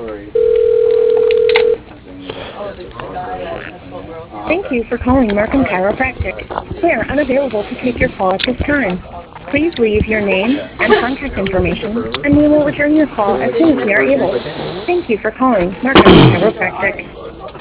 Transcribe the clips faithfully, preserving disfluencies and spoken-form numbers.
Thank you for calling Markham Chiropractic. We are unavailable to take your call at this time. Please leave your name and contact information, and we will return your call as soon as we are able. Thank you for calling Markham Chiropractic.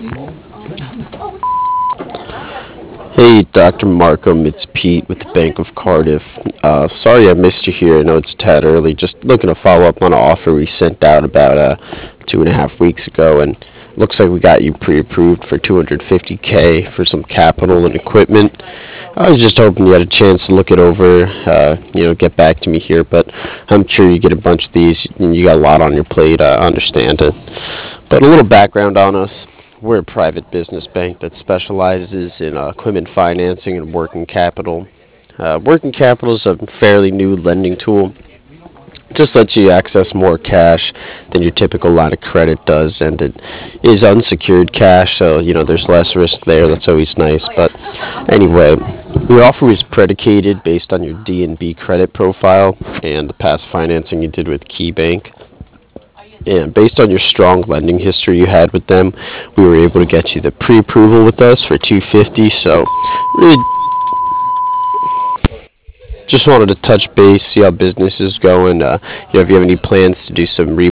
Hey, Doctor Markham, it's Pete with the Bank of Cardiff. Uh, sorry I missed you here. I know it's tad early. Just looking to follow up on an offer we sent out about uh, two and a half weeks ago, and looks like we got you pre-approved for two hundred fifty k for some capital and equipment. I was just hoping you had a chance to look it over, uh, you know, get back to me here, but I'm sure you get a bunch of these, and you got a lot on your plate. I understand it. But a little background on us. We're a private business bank that specializes in uh, equipment financing and working capital. Uh, working capital is a fairly new lending tool. Just lets you access more cash than your typical line of credit does, and it is unsecured cash, so you know there's less risk there. That's always nice. But anyway, your offer is predicated based on your D and B credit profile and the past financing you did with KeyBank. And based on your strong lending history you had with them, we were able to get you the pre-approval with us for two hundred fifty. So, really, just wanted to touch base, see how business is going. Uh, you know, if you have any plans to do some